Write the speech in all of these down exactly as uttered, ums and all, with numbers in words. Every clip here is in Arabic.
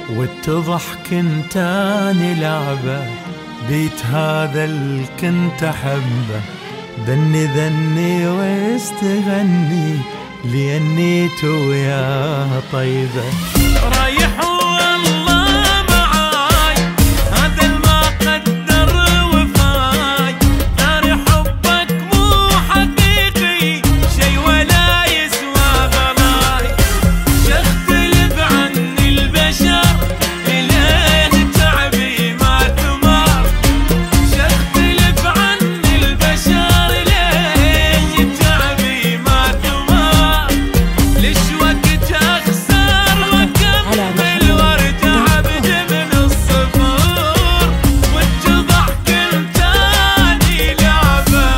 واتضح كنتاني لعبة بيت هذا اللي كنت أحبه. ذني ذني واستغني لأني تويا طيبة. رايح والله معاي هذا الما قدر وفاي. داري حبك مو حقيقي شي ولا يسوى غلاي. شختلف عني البشر إليه تعبي ما ثمار. شختلف عني البشر إليه تعبي ما ثمار. ليش وقت أخسر وأكمل وارجع بجبن الصفور واتضح كنتاني لعبة.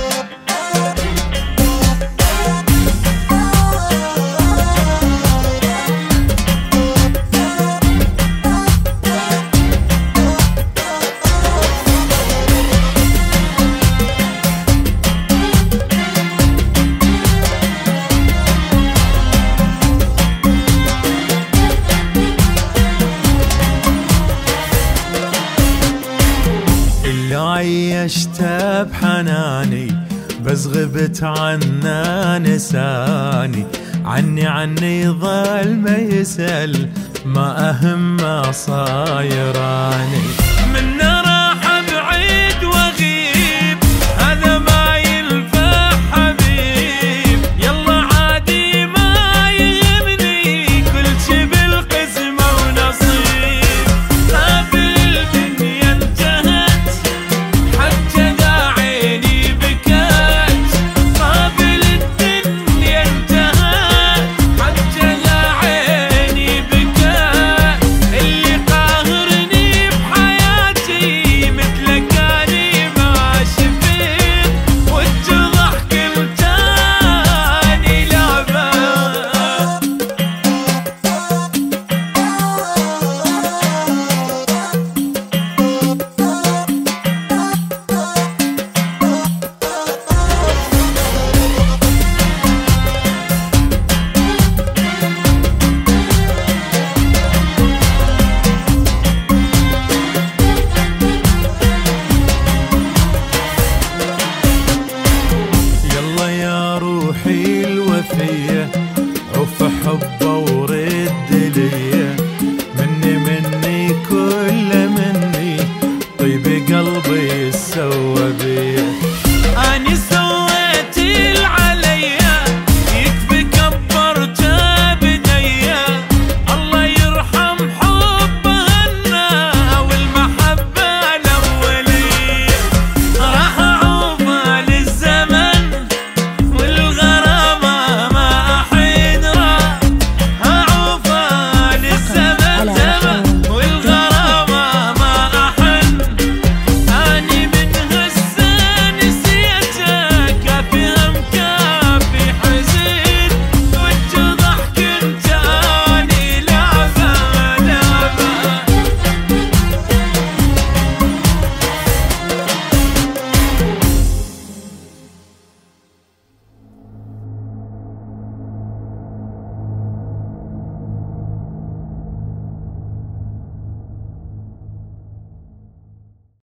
اللي عيشته بحناني بس غبت عنه نساني. عني عني ظل ما يسأل ما أهم ما صايراني.